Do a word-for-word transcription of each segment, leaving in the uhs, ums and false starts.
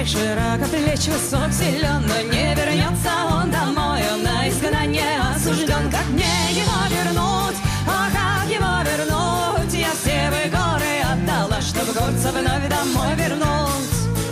Широкоплеч, высок, силен, но не вернется он домой. Он на изгнание осужден. Как мне его вернуть? А как его вернуть? Я все вы горы отдала, чтобы горца вновь домой вернуть.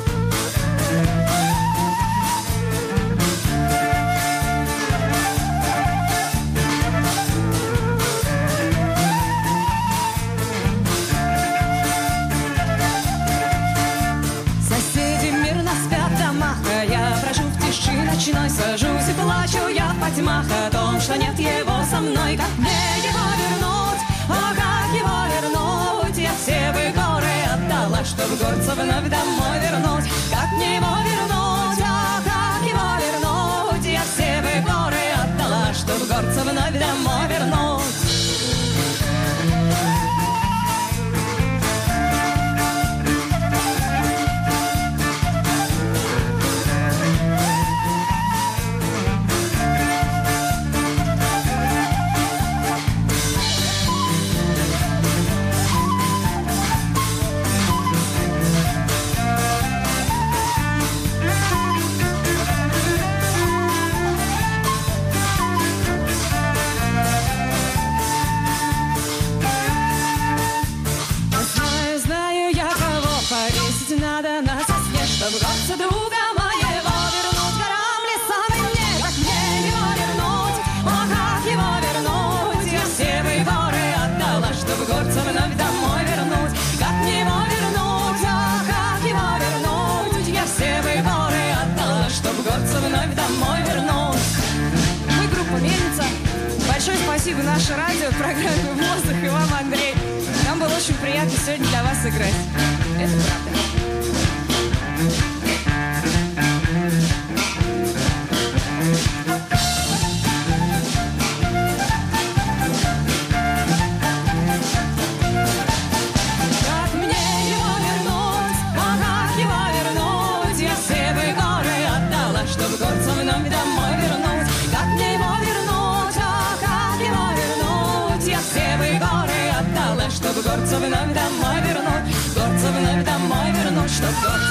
Ночной сажусь и плачу я в потьмах о том, что нет его со мной. Как мне его вернуть? О, как его вернуть? Я все бы горы отдала, чтобы горца вновь домой вернуть. Как мне его вернуть? О, как его вернуть? Я все бы горы отдала, чтобы горца вновь домой вернуть. Надо на сосне, чтобы горца друга моего вернуть. Горам, лесам и мне, как мне его вернуть? О, как его вернуть? Я все бы горы отдала, чтобы горца вновь домой вернуть. Как мне его вернуть? О, как его вернуть? Я все бы горы отдала, чтобы горца вновь домой вернуть. Мы группа «Мельница». Большое спасибо наше радио, программе «Воздух» и вам, Андрей. Нам было очень приятно сегодня для вас играть. Это правда. Как мне его вернуть? А как его вернуть? Я все бы горы отдала, чтобы горца вновь домой вернуть. Как мне его вернуть? А как его вернуть? Я все бы горы отдала, чтобы горца вновь домой вернуть. Горца вновь домой вернуть, чтобы